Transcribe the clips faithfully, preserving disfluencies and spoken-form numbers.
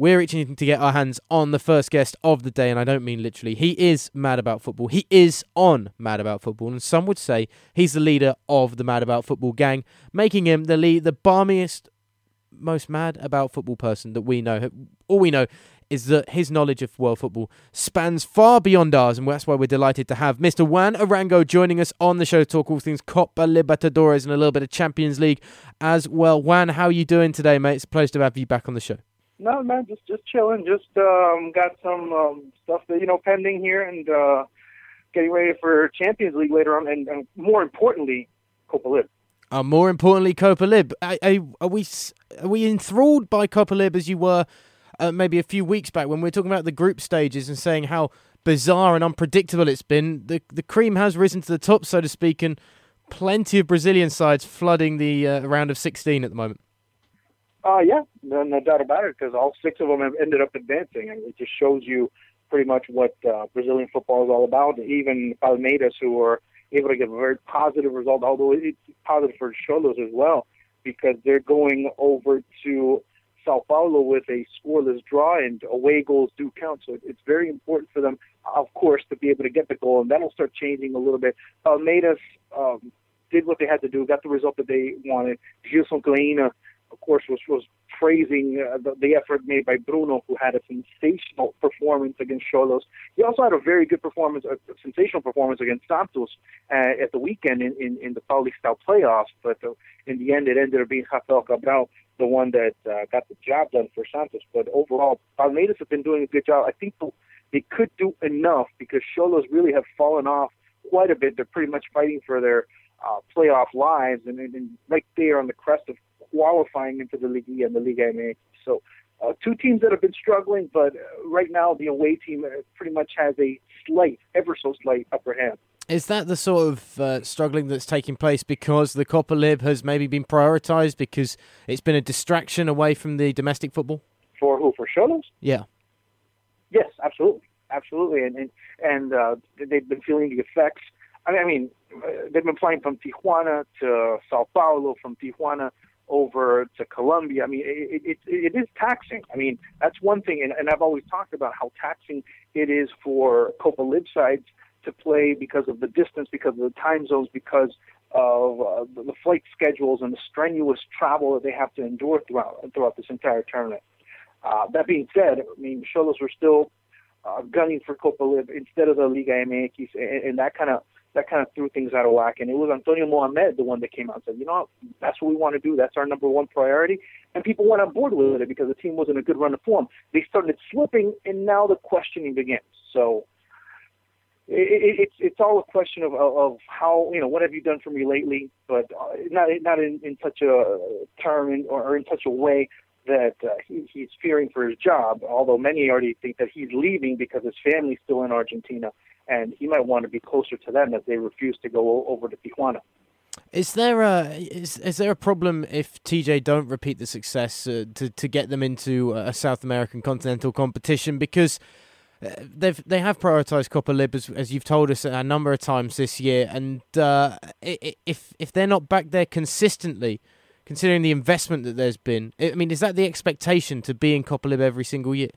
we're itching to get our hands on the first guest of the day, and I don't mean literally. He is mad about football. He is on Mad About Football, and some would say he's the leader of the Mad About Football gang, making him the lead, the balmiest, most mad about football person that we know. All we know is that his knowledge of world football spans far beyond ours, and that's why we're delighted to have Mister Juan Arango joining us on the show to talk all things Copa Libertadores and a little bit of Champions League as well. Juan, how are you doing today, mate? It's a pleasure to have you back on the show. No, man, just just chilling. Just um, got some um, stuff that you know pending here, and uh, getting ready for Champions League later on, and, and more importantly, Copa Lib. Uh, more importantly, Copa Lib. Are, are, are we are we enthralled by Copa Lib as you were uh, maybe a few weeks back when we were talking about the group stages and saying how bizarre and unpredictable it's been? The the cream has risen to the top, so to speak, and plenty of Brazilian sides flooding the uh, round of sixteen at the moment. Uh, yeah, no, no doubt about it, because all six of them have ended up advancing, and it just shows you pretty much what uh, Brazilian football is all about. Even Palmeiras, who are able to get a very positive result, although it's positive for Xolos as well, because they're going over to Sao Paulo with a scoreless draw, and away goals do count. So it's very important for them, of course, to be able to get the goal, and that'll start changing a little bit. Palmeiras um, did what they had to do, got the result that they wanted. Gilson Kleina, of course, was, was praising uh, the, the effort made by Bruno, who had a sensational performance against Xolos. He also had a very good performance, a sensational performance against Santos uh, at the weekend in, in, in the Paulista playoffs. But uh, in the end, it ended up being Rafael Cabral, the one that uh, got the job done for Santos. But overall, Palmeiras have been doing a good job. I think they could do enough because Xolos really have fallen off quite a bit. They're pretty much fighting for their uh, playoff lives, and, and right there on the crest of qualifying into the Liga and the Liga M X. So uh, two teams that have been struggling, but uh, right now the away team pretty much has a slight, ever so slight upper hand. Is that the sort of uh, struggling that's taking place because the Copa Lib has maybe been prioritised because it's been a distraction away from the domestic football? For who? For Xolos? Yeah. Yes, absolutely. Absolutely. And, and, and uh, they've been feeling the effects. I mean, I mean, they've been flying from Tijuana to Sao Paulo, from Tijuana over to Colombia. I mean, it, it, it is taxing. I mean, that's one thing, and, and I've always talked about how taxing it is for Copa Lib sides to play because of the distance, because of the time zones, because of uh, the flight schedules and the strenuous travel that they have to endure throughout throughout this entire tournament. Uh, that being said, I mean, Xolos were still uh, gunning for Copa Lib instead of the Liga M X, and, and that kind of that kind of threw things out of whack. And it was Antonio Mohamed, the one that came out and said, you know, that's what we want to do. That's our number one priority. And people went on board with it because the team was in a good run of form. They started slipping, and now the questioning begins. So it, it, it's it's all a question of, of of how, you know, what have you done for me lately, but uh, not not in, in such a term or, or in such a way that uh, he, he's fearing for his job, although many already think that he's leaving because his family's still in Argentina, and he might want to be closer to them as they refuse to go over to Tijuana. Is there a is is there a problem if T J don't repeat the success uh, to to get them into a South American continental competition? Because uh, they've they have prioritised Copa Lib as, as you've told us a number of times this year, and uh, if if they're not back there consistently, considering the investment that there's been, I mean, is that the expectation to be in Copa Lib every single year?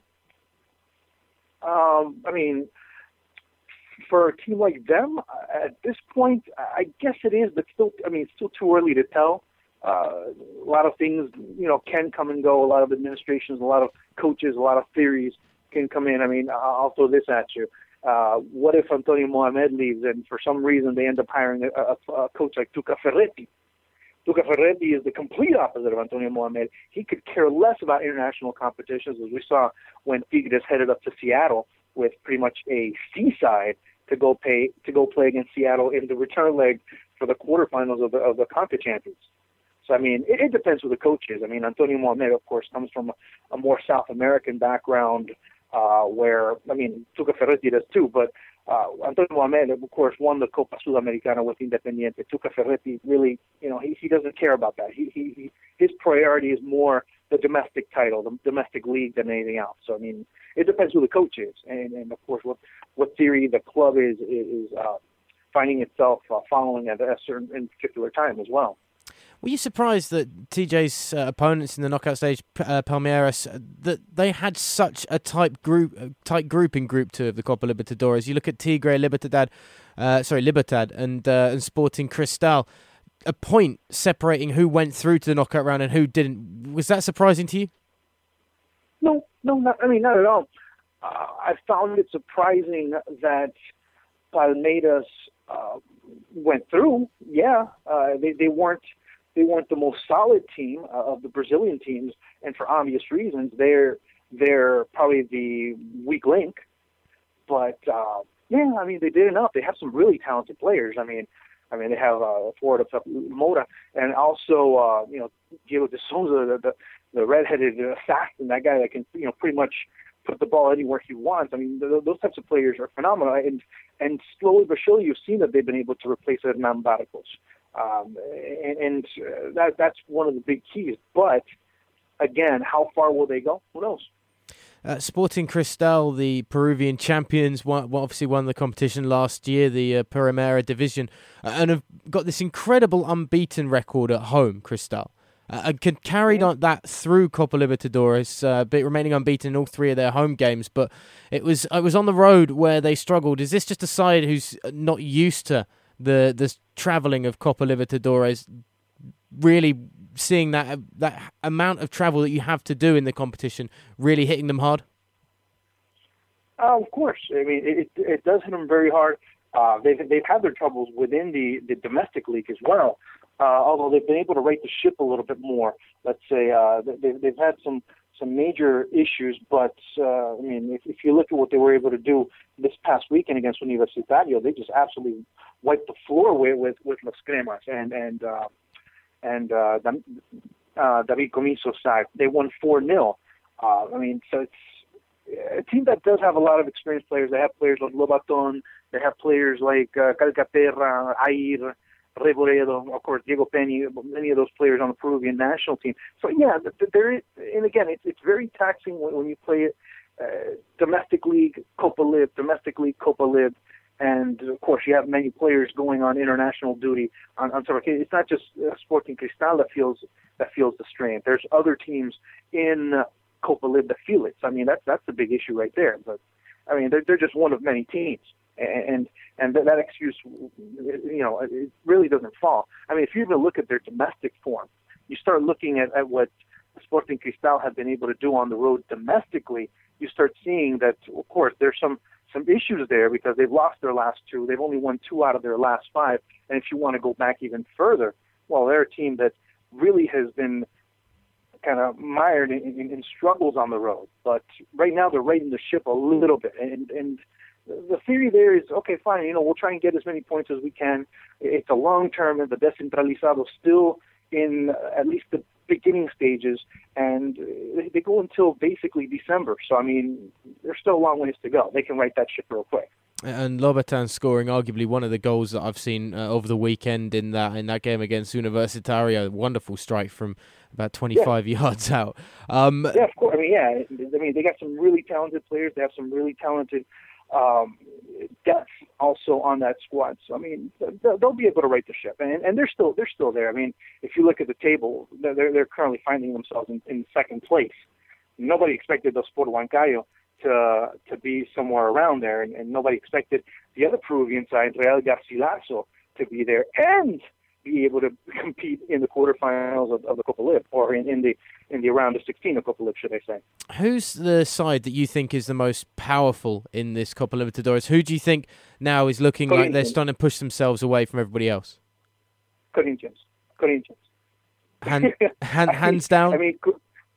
Um, I mean, for a team like them, at this point, I guess it is, but still, I mean, it's still too early to tell. Uh, a lot of things, you know, can come and go. A lot of administrations, a lot of coaches, a lot of theories can come in. I mean, I'll throw this at you. Uh, what if Antonio Mohamed leaves and for some reason they end up hiring a, a, a coach like Tuca Ferretti? Tuca Ferretti is the complete opposite of Antonio Mohamed. He could care less about international competitions, as we saw when Tigres headed up to Seattle with pretty much a seaside to go pay to go play against Seattle in the return leg for the quarterfinals of the of the CONCACAF Champions. So I mean, it, it depends who the coach is. I mean, Antonio Mohamed, of course, comes from a, a more South American background, uh, where I mean, Tuca Ferretti does too. But uh, Antonio Mohamed, of course, won the Copa Sudamericana with Independiente. Tuca Ferretti really, you know, he, he doesn't care about that. He, he he his priority is more the domestic title, the domestic league, than anything else. So I mean, it depends who the coach is, and, and of course, what what theory the club is is uh, finding itself uh, following at a certain in particular time as well. Were you surprised that T J's uh, opponents in the knockout stage, uh, Palmeiras, uh, that they had such a tight group, uh, tight group in Group Two of the Copa Libertadores? You look at Tigre, Libertad, uh, sorry, Libertad, and uh, and Sporting Cristal. A point separating who went through to the knockout round and who didn't. Was that surprising to you? No, no, not, I mean, not at all. Uh, I found it surprising that Palmeiras uh, went through. Yeah, uh, they they weren't they weren't the most solid team uh, of the Brazilian teams, and for obvious reasons, they're they're probably the weak link. But uh, yeah, I mean, they did enough. They have some really talented players. I mean. I mean, they have uh, forward of Mota, and also uh, you know Diego de Souza, the, the the redheaded assassin, that guy that can you know pretty much put the ball anywhere he wants. I mean, th- those types of players are phenomenal, and and slowly but surely you've seen that they've been able to replace Hernan Barcos, um, and, and uh, that that's one of the big keys. But again, how far will they go? Who knows? Uh, Sporting Cristal, the Peruvian champions, won, obviously won the competition last year, the uh, Primera Division, uh, and have got this incredible unbeaten record at home, Cristal. Uh, and can carried on that through Copa Libertadores, uh, but remaining unbeaten in all three of their home games. But it was it was on the road where they struggled. Is this just a side who's not used to the the travelling of Copa Libertadores, really seeing that that amount of travel that you have to do in the competition really hitting them hard? Uh, of course. I mean, it it does hit them very hard. Uh, they've they've had their troubles within the, the domestic league as well. Uh, although they've been able to right the ship a little bit more. Let's say uh, they, they've had some some major issues, but uh, I mean, if, if you look at what they were able to do this past weekend against Universitario, they just absolutely wiped the floor with with, with Los Cremas and and uh, and uh, uh, David Comiso's side. They won four nil. Uh, I mean, so it's a team that does have a lot of experienced players. They have players like Lobaton. They have players like uh, Calcaterra, Air, Reboredo, of course, Diego Peña, many of those players on the Peruvian national team. So, yeah, there is, and again, it's, it's very taxing when, when you play it uh, domestic league, Copa Lib, domestic league, Copa Lib, and, of course, you have many players going on international duty. On, on sort of, it's not just uh, Sporting Cristal that feels, that feels the strain. There's other teams in uh, Copa Lib that feel it. So, I mean, that's, that's the big issue right there. But, I mean, they're, they're just one of many teams. And and that, that excuse, you know, it really doesn't fall. I mean, if you even look at their domestic form, you start looking at, at what Sporting Cristal have been able to do on the road domestically, you start seeing that, of course, there's some, some issues there because they've lost their last two. They've only won two out of their last five. And if you want to go back even further, well, they're a team that really has been kind of mired in, in, in struggles on the road. But right now they're righting the ship a little bit. And, and the theory there is, okay, fine, you know, we'll try and get as many points as we can. It's a long term, and the Descentralizado still in uh, at least the beginning stages, and they go until basically December. So, I mean, there's still a long ways to go. They can right that ship real quick. And Lobaton scoring arguably one of the goals that I've seen uh, over the weekend in that in that game against Universitario. Wonderful strike from about twenty-five yeah. yards out. Um, yeah, of course. I mean, yeah. I mean, they got some really talented players. They have some really talented um, depth also on that squad. So, I mean, they'll be able to right the ship, and and they're still they're still there. I mean, if you look at the table, they're they're currently finding themselves in, in second place. Nobody expected the Sport Huancayo to to be somewhere around there, and, and nobody expected the other Peruvian side, Real Garcilaso, to be there and be able to compete in the quarterfinals of, of the Copa Lib, or in, in the in the round of sixteen of Copa Lib, should I say. Who's the side that you think is the most powerful in this Copa Libertadores? Who do you think now is looking like they're starting to push themselves away from everybody else? Corinthians. Corinthians. Hand, hand, hands down? I mean,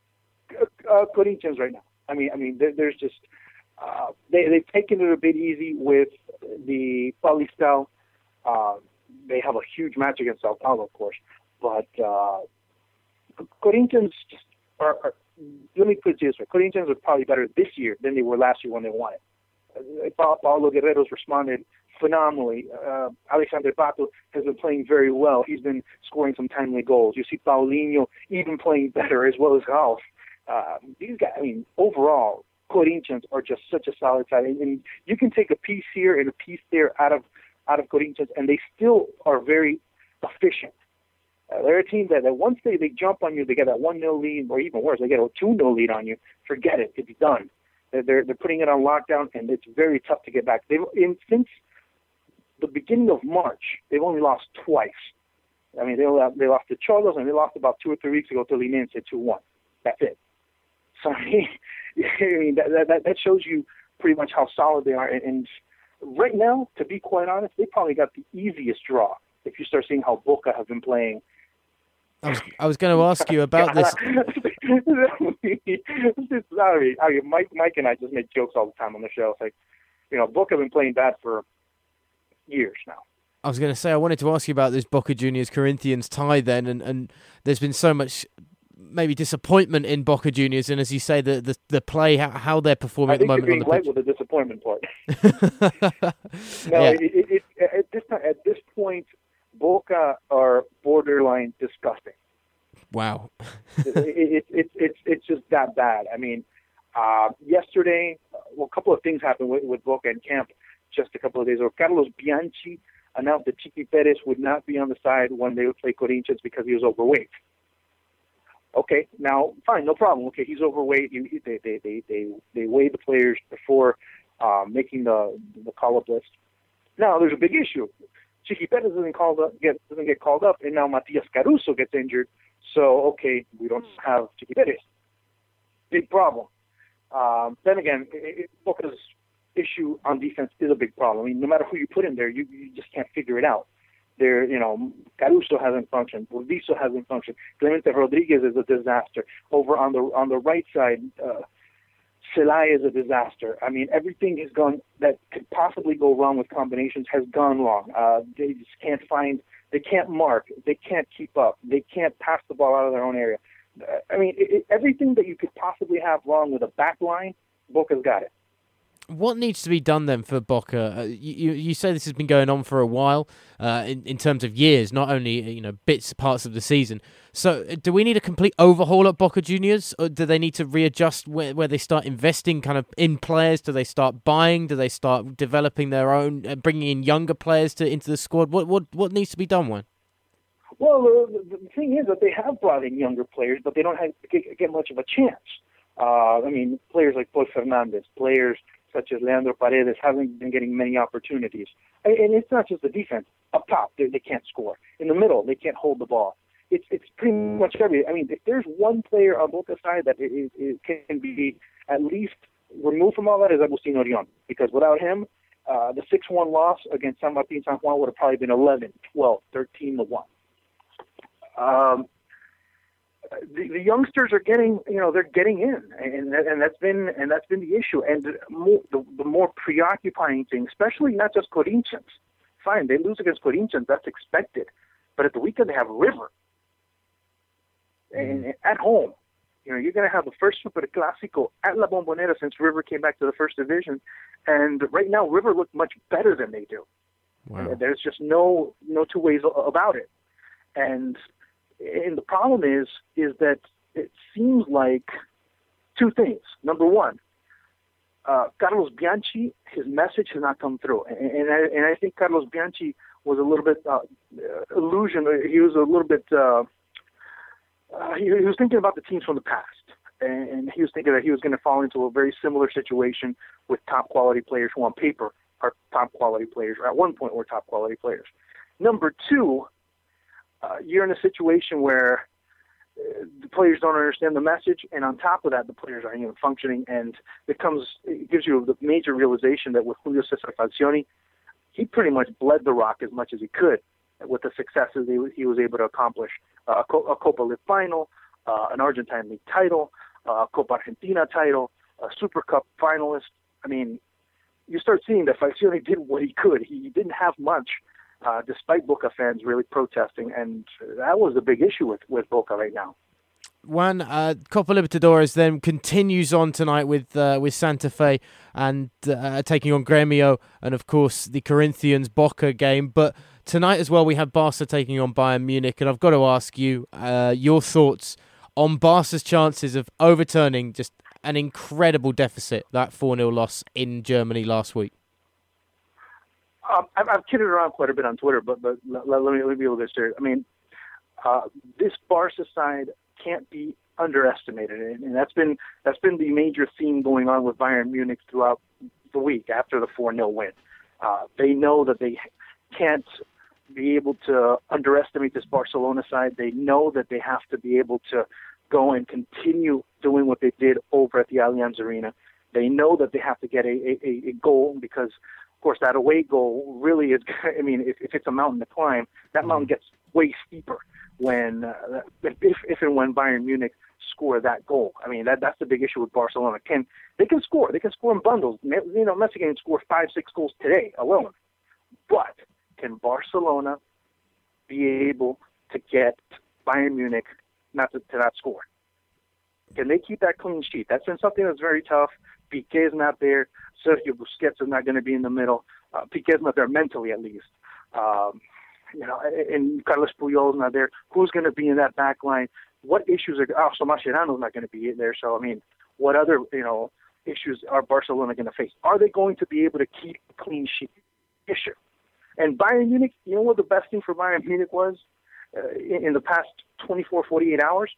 uh, Corinthians right now. I mean, I mean, there, there's just uh, they they've taken it a bit easy with the Paulista. Uh, they have a huge match against Sao Paulo, of course, but uh, Corinthians just are, are. Let me put it this way: Corinthians are probably better this year than they were last year when they won it. Uh, Paulo Guerrero's responded phenomenally. Uh, Alexandre Pato has been playing very well. He's been scoring some timely goals. You see Paulinho even playing better, as well as Ralph. Uh, these guys, I mean, overall, Corinthians are just such a solid side, and, and you can take a piece here and a piece there out of out of Corinthians, and they still are very efficient. Uh, they're a team that, that once they, they jump on you, they get that one nil lead, or even worse, they get a two nil lead on you. Forget it. It's done. They're, they're, they're putting it on lockdown, and it's very tough to get back. They've in, Since the beginning of March, they've only lost twice. I mean, they they lost to Cholos, and they lost about two or three weeks ago to Linense two one. That's it. So, I mean, I mean that, that, that shows you pretty much how solid they are. And, and right now, to be quite honest, they probably got the easiest draw if you start seeing how Boca have been playing. I was, I was going to ask you about this. I mean, Mike, Mike and I just make jokes all the time on the show. It's like, you know, Boca have been playing bad for years now. I was going to say, I wanted to ask you about this Boca Juniors Corinthians tie then, and, and there's been so much maybe disappointment in Boca Juniors, and as you say, the the, the play, how, how they're performing at the moment on the pitch. I think you're being light with the disappointment part. no, yeah. it, it, it, at, this time, at this point, Boca are borderline disgusting. Wow. it, it, it, it's it's just that bad. I mean, uh, yesterday, well, a couple of things happened with, with Boca in camp just a couple of days ago. Carlos Bianchi announced that Chiqui Perez would not be on the side when they would play Corinthians because he was overweight. Okay, now, fine, no problem. Okay, he's overweight. He, they, they, they, they, they weigh the players before uh, making the the call-up list. Now, there's a big issue. Chiqui Perez doesn't, called up, get, doesn't get called up, and now Matias Caruso gets injured. So, okay, we don't have Chiqui Perez. Big problem. Um, then again, it, it, Boca's issue on defense is a big problem. I mean, no matter who you put in there, you, you just can't figure it out. There, you know, Caruso hasn't functioned. Burdizo hasn't functioned. Clemente Rodriguez is a disaster. Over on the on the right side, uh, Celaya is a disaster. I mean, everything has gone that could possibly go wrong with combinations has gone wrong. Uh, they just can't find. They can't mark. They can't keep up. They can't pass the ball out of their own area. Uh, I mean, it, it, everything that you could possibly have wrong with a back line, Boca's got it. What needs to be done then for Boca? Uh, you you say this has been going on for a while, uh, in in terms of years, not only you know bits parts of the season. So, do we need a complete overhaul at Boca Juniors, or do they need to readjust where where they start investing kind of in players? Do they start buying? Do they start developing their own, uh, bringing in younger players to into the squad? What what what needs to be done, Juan? Well, the, the thing is that they have brought in younger players, but they don't have get, get much of a chance. Uh, I mean, players like Paul Fernandez, players such as Leandro Paredes haven't been getting many opportunities. And it's not just the defense. Up top, they, they can't score. In the middle, they can't hold the ball. It's it's pretty much every. I mean, if there's one player on Boca's side that it, it can be at least removed from all that, is Agustin Orion. Because without him, uh, the six one loss against San Martin San Juan would have probably been eleven, twelve, thirteen to one. Um, The, the youngsters are getting, you know, they're getting in, and and that's been and that's been the issue. And the more, the, the more preoccupying thing, especially not just Corinthians. Fine, they lose against Corinthians, that's expected. But at the weekend they have River, and, and at home, you know, you're going to have the first Super Clásico at La Bombonera since River came back to the first division, and right now River look much better than they do. Wow. There's just no no two ways about it, and. And the problem is, is that it seems like two things. Number one, uh, Carlos Bianchi, his message has not come through, and, and I and I think Carlos Bianchi was a little bit uh, illusion. He was a little bit. Uh, uh, he, he was thinking about the teams from the past, and, and he was thinking that he was going to fall into a very similar situation with top quality players who, on paper, are top quality players, or at one point were top quality players. Number two. Uh, you're in a situation where uh, the players don't understand the message, and on top of that, the players aren't even functioning, and it comes, it gives you the major realization that with Julio Cesar Falcioni, he pretty much bled the rock as much as he could with the successes he, he was able to accomplish. Uh, a, a Copa League final, uh, an Argentine League title, uh, a Copa Argentina title, a Super Cup finalist. I mean, you start seeing that Falcioni did what he could. He didn't have much. Uh, despite Boca fans really protesting, and that was the big issue with, with Boca right now. Juan, uh, Copa Libertadores then continues on tonight with uh, with Santa Fe and uh, taking on Gremio, and of course the Corinthians Boca game. But tonight as well we have Barca taking on Bayern Munich, and I've got to ask you uh, your thoughts on Barca's chances of overturning just an incredible deficit, that four nil loss in Germany last week. Um, I've, I've kidded around quite a bit on Twitter, but but let, let me let me be a little bit serious. I mean, Uh, this Barca side can't be underestimated, and, and that's been that's been the major theme going on with Bayern Munich throughout the week after the four nil win. Uh, they know that they can't be able to underestimate this Barcelona side. They know that they have to be able to go and continue doing what they did over at the Allianz Arena. They know that they have to get a, a, a goal because, of course, that away goal really is, I mean, if, if it's a mountain to climb, that mountain gets way steeper when, uh, if, if and when Bayern Munich score that goal. I mean, that that's the big issue with Barcelona. Can They can score. They can score in bundles. You know, Messi can score five, six goals today alone. But can Barcelona be able to get Bayern Munich not to, to not score? Can they keep that clean sheet? That's been something that's very tough. Piqué is not there. Sergio Busquets is not going to be in the middle. Uh, Piqué is not there mentally, at least. Um, you know, and Carlos Puyol is not there. Who's going to be in that back line? What issues are? Oh, so Mascherano is not going to be there. So I mean, what other you know issues are Barcelona going to face? Are they going to be able to keep a clean sheet? Issue. And Bayern Munich, you know what the best thing for Bayern Munich was uh, in, in the past twenty-four, forty-eight hours?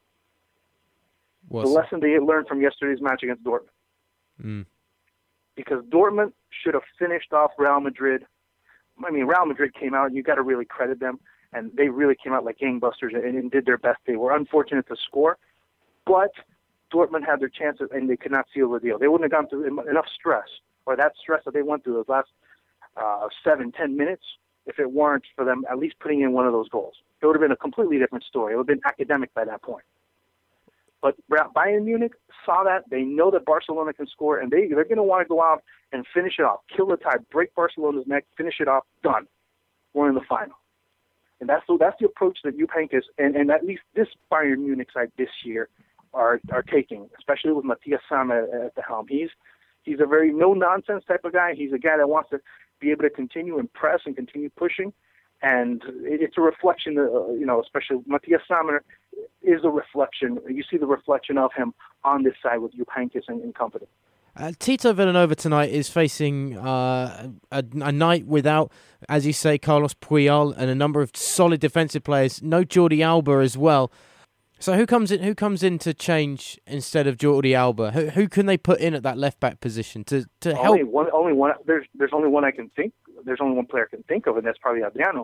What's the lesson they learned from yesterday's match against Dortmund. Mm. Because Dortmund should have finished off Real Madrid. I mean, Real Madrid came out, and you got to really credit them, and they really came out like gangbusters and, and did their best. They were unfortunate to score, but Dortmund had their chances, and they could not seal the deal. They wouldn't have gone through enough stress, or that stress that they went through those last uh, seven, ten minutes, if it weren't for them at least putting in one of those goals. It would have been a completely different story. It would have been academic by that point. But Bayern Munich saw that. They know that Barcelona can score, and they, they're going to want to go out and finish it off, kill the tie, break Barcelona's neck, finish it off, done. We're in the final. And that's the, that's the approach that Jupp Heynckes and, and at least this Bayern Munich side this year are are taking, especially with Matthias Sammer at, at the helm. He's he's a very no-nonsense type of guy. He's a guy that wants to be able to continue and press and continue pushing. And it, it's a reflection, uh, you know, especially Matthias Sammer is a reflection. You see the reflection of him on this side with Jupp Heynckes and, and company. Uh, Tito Villanova tonight is facing uh, a, a night without, as you say, Carlos Puyol and a number of solid defensive players. No Jordi Alba as well. So who comes in? Who comes in to change instead of Jordi Alba? Who who can they put in at that left back position to to help? Only one. Only one. There's there's only one I can think. There's only one player I can think of, and that's probably Adriano.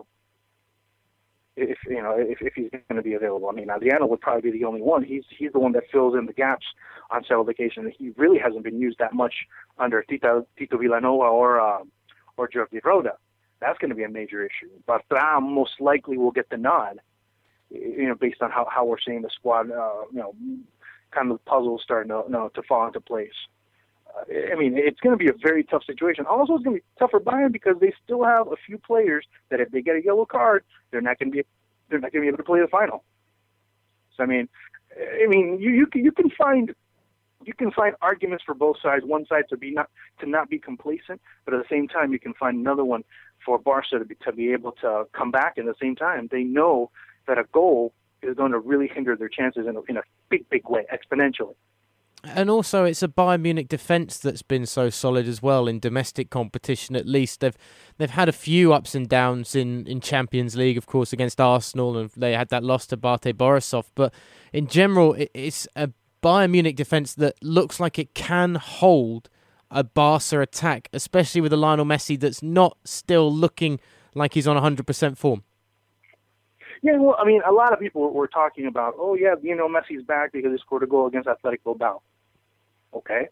If you know, if, if he's going to be available, I mean, Adriano would probably be the only one. He's he's the one that fills in the gaps on several occasions. He really hasn't been used that much under Tito, Tito Villanova or uh, or Jordi Roda. That's going to be a major issue. But Thuram most likely will get the nod. You know, based on how, how we're seeing the squad, uh, you know, kind of the puzzle starting to you know, to fall into place. Uh, I mean, it's going to be a very tough situation. Also, it's going to be tough for Bayern because they still have a few players that if they get a yellow card, they're not going to be they're not going to be able to play the final. So I mean, I mean, you you can you can find you can find arguments for both sides. One side to be not to not be complacent, but at the same time, you can find another one for Barca to be to be able to come back. At the same time, they know that a goal is going to really hinder their chances in a, in a big, big way, exponentially. And also, it's a Bayern Munich defence that's been so solid as well in domestic competition. At least they've they've had a few ups and downs in, in Champions League, of course, against Arsenal, and they had that loss to Bate Borisov. But in general, it, it's a Bayern Munich defence that looks like it can hold a Barca attack, especially with a Lionel Messi that's not still looking like he's on one hundred percent form. Yeah, well, I mean, a lot of people were talking about, oh, yeah, you know, Messi's back because he scored a goal against Athletic Bilbao. Okay.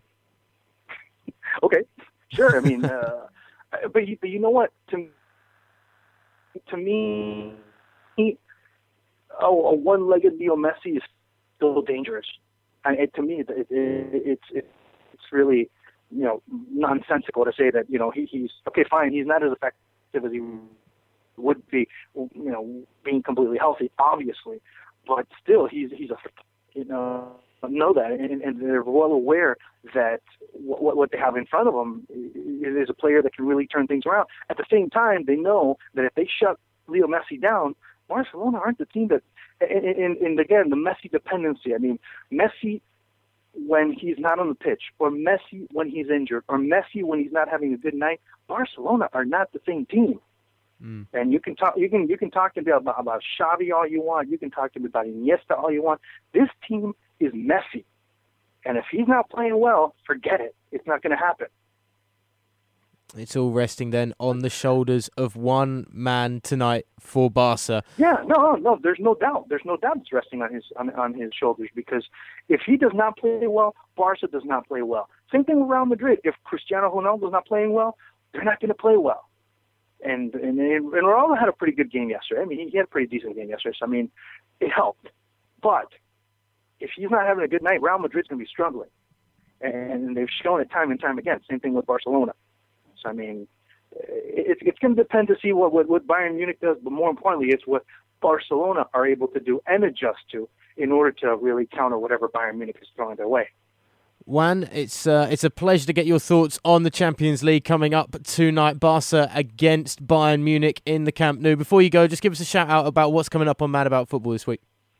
okay, sure. I mean, uh, but, you, but you know what? To, to me, he, oh, a one-legged Leo Messi is still dangerous. I, it, to me, it, it, it, it's it, it's really, you know, nonsensical to say that, you know, he, he's, okay, fine, he's not as effective as he would be, you know, being completely healthy, obviously, but still, he's he's a, you know, know that, and, and they're well aware that what what they have in front of them is a player that can really turn things around. At the same time, they know that if they shut Leo Messi down, Barcelona aren't the team that, and, and, and again, the Messi dependency. I mean, Messi when he's not on the pitch, or Messi when he's injured, or Messi when he's not having a good night, Barcelona are not the same team. Mm. And you can talk, you can you can talk to me about, about Xavi all you want. You can talk to me about Iniesta all you want. This team is messy, and if he's not playing well, forget it. It's not going to happen. It's all resting then on the shoulders of one man tonight for Barca. Yeah, no, no, no. There's no doubt. There's no doubt it's resting on his on, on his shoulders, because if he does not play well, Barca does not play well. Same thing with Real Madrid. If Cristiano Ronaldo is not playing well, they're not going to play well. And and and Ronaldo had a pretty good game yesterday. I mean, he, he had a pretty decent game yesterday. So I mean, it helped. But if he's not having a good night, Real Madrid's going to be struggling, and they've shown it time and time again. Same thing with Barcelona. I mean, it's it's going to depend to see what, what, what Bayern Munich does, but more importantly, it's what Barcelona are able to do and adjust to in order to really counter whatever Bayern Munich is throwing their way. Juan, it's uh, it's a pleasure to get your thoughts on the Champions League coming up tonight. Barca against Bayern Munich in the Camp Nou. Before you go, just give us a shout out about what's coming up on Mad About Football this week.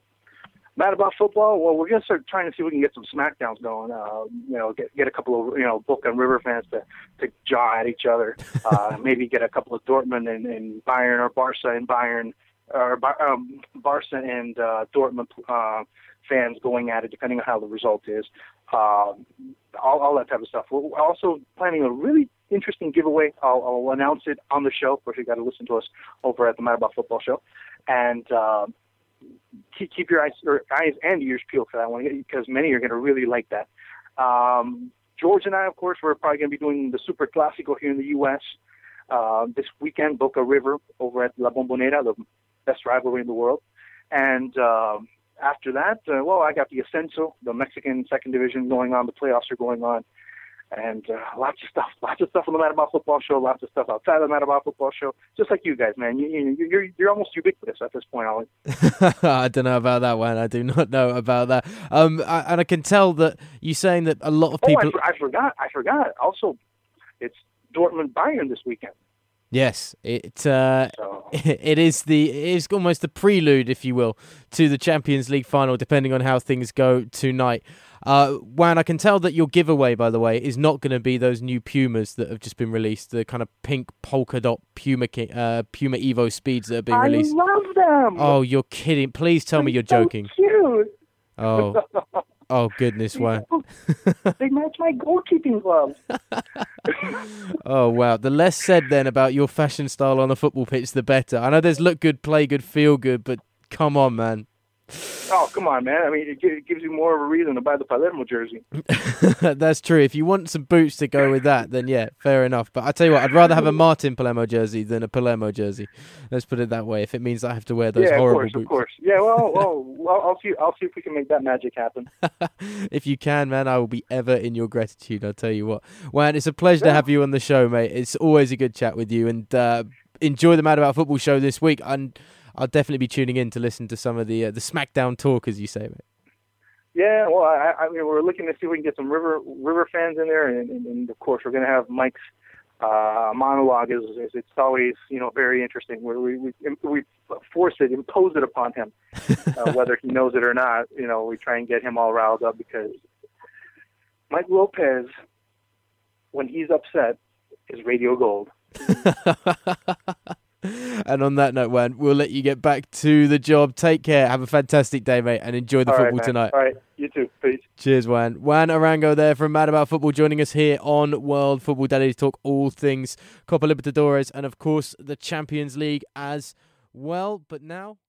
Mad About Football? Well, we're going to start trying to see if we can get some smackdowns going. Uh, you know, get get a couple of, you know, Boca and River fans to, to jaw at each other. Uh, maybe get a couple of Dortmund and, and Bayern, or Barca and Bayern, or um, Barca and uh, Dortmund uh, fans going at it, depending on how the result is. Uh, all, all that type of stuff. We're also planning a really interesting giveaway. I'll, I'll announce it on the show. Of course, you got to listen to us over at the Mad About Football show. And uh, Keep, keep your eyes, or eyes and ears peeled for that one, because many are going to really like that. Um, George and I, of course, we're probably going to be doing the Super Clásico here in the U S Uh, this weekend, Boca River over at La Bombonera, the best rivalry in the world. And uh, after that, uh, well, I got the Ascenso, the Mexican second division going on. The playoffs are going on. And uh, lots of stuff, lots of stuff on the Mad About Football show, lots of stuff outside of the Mad About Football show, just like you guys, man. You, you, you're you're almost ubiquitous at this point, Ollie. I don't know about that one. I do not know about that. Um, I, and I can tell that you're saying that a lot of people... Oh, I, I forgot. I forgot. Also, it's Dortmund Bayern this weekend. Yes, it uh, so. it is the it is almost the prelude, if you will, to the Champions League final, depending on how things go tonight. Uh, Juan, I can tell that your giveaway, by the way, is not going to be those new Pumas that have just been released, the kind of pink polka dot Puma uh, Puma Evo Speeds that are being released. I love them. Oh, you're kidding! Please tell They're me you're so joking. Cute. Oh, oh goodness, Juan. They match my goalkeeping gloves. Oh wow! The less said then about your fashion style on a football pitch, the better. I know there's look good, play good, feel good, but come on, man. Oh, come on, man. I mean, it, it gives you more of a reason to buy the Palermo jersey. That's true. If you want some boots to go with that, then yeah, fair enough. But I tell you what, I'd rather have a Martin Palermo jersey than a Palermo jersey. Let's put it that way. If it means I have to wear those yeah, horrible of course, boots. of course. Yeah, well, well, well, I'll see. I'll see if we can make that magic happen. If you can, man, I will be ever in your gratitude. I'll tell you what. Juan, it's a pleasure yeah. to have you on the show, mate. It's always a good chat with you, and uh, enjoy the Mad About Football show this week. And I'll definitely be tuning in to listen to some of the uh, the SmackDown talk, as you say, mate. Yeah, well, I, I mean, we're looking to see if we can get some River River fans in there, and, and, and of course, we're going to have Mike's uh, monologue. Is, is it's always, you know, very interesting. Where we we we force it, impose it upon him, uh, whether he knows it or not. You know, we try and get him all riled up, because Mike Lopez, when he's upset, is radio gold. And on that note, Juan, we'll let you get back to the job. Take care. Have a fantastic day, mate, and enjoy the All football right, tonight. All right, you too. Peace. Cheers, Juan. Juan Arango there from Mad About Football, joining us here on World Football Daily to talk all things Copa Libertadores and, of course, the Champions League as well. But now...